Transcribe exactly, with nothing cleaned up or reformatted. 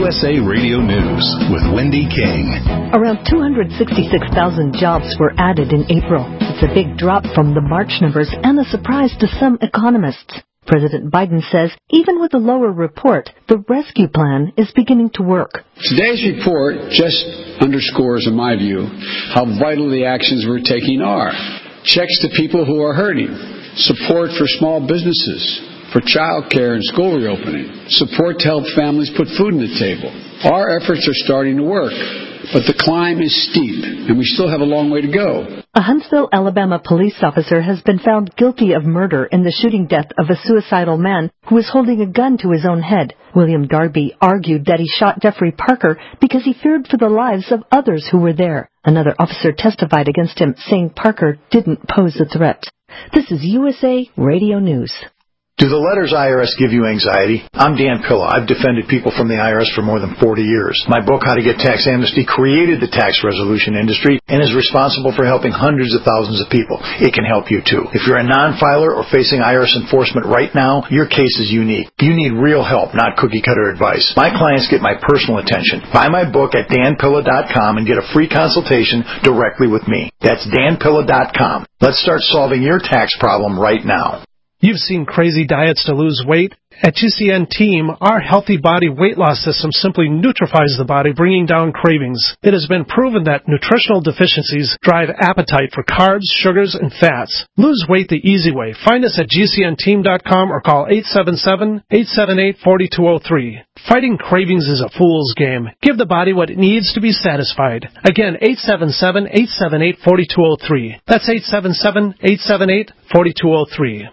U S A Radio News with Wendy King. Around two hundred sixty-six thousand jobs were added in April. It's a big drop from the March numbers and a surprise to some economists. President Biden says even with a lower report, the rescue plan is beginning to work. Today's report just underscores, in my view, how vital the actions we're taking are. Checks to people who are hurting, support for small businesses, for child care and school reopening, support to help families put food on the table. Our efforts are starting to work, but the climb is steep, and we still have a long way to go. A Huntsville, Alabama police officer has been found guilty of murder in the shooting death of a suicidal man who was holding a gun to his own head. William Darby argued that he shot Jeffrey Parker because he feared for the lives of others who were there. Another officer testified against him, saying Parker didn't pose a threat. This is U S A Radio News. Do the letters I R S give you anxiety? I'm Dan Pilla. I've defended people from the I R S for more than forty years. My book, How to Get Tax Amnesty, created the tax resolution industry and is responsible for helping hundreds of thousands of people. It can help you too. If you're a non-filer or facing I R S enforcement right now, your case is unique. You need real help, not cookie-cutter advice. My clients get my personal attention. Buy my book at dan pilla dot com and get a free consultation directly with me. That's dan pilla dot com. Let's start solving your tax problem right now. You've seen crazy diets to lose weight. At G C N Team, our healthy body weight loss system simply neutralizes the body, bringing down cravings. It has been proven that nutritional deficiencies drive appetite for carbs, sugars, and fats. Lose weight the easy way. Find us at G C N team dot com or call eight seven seven, eight seven eight, four two zero three. Fighting cravings is a fool's game. Give the body what it needs to be satisfied. Again, eight seven seven, eight seven eight, four two zero three. That's eight seven seven, eight seven eight, four two zero three.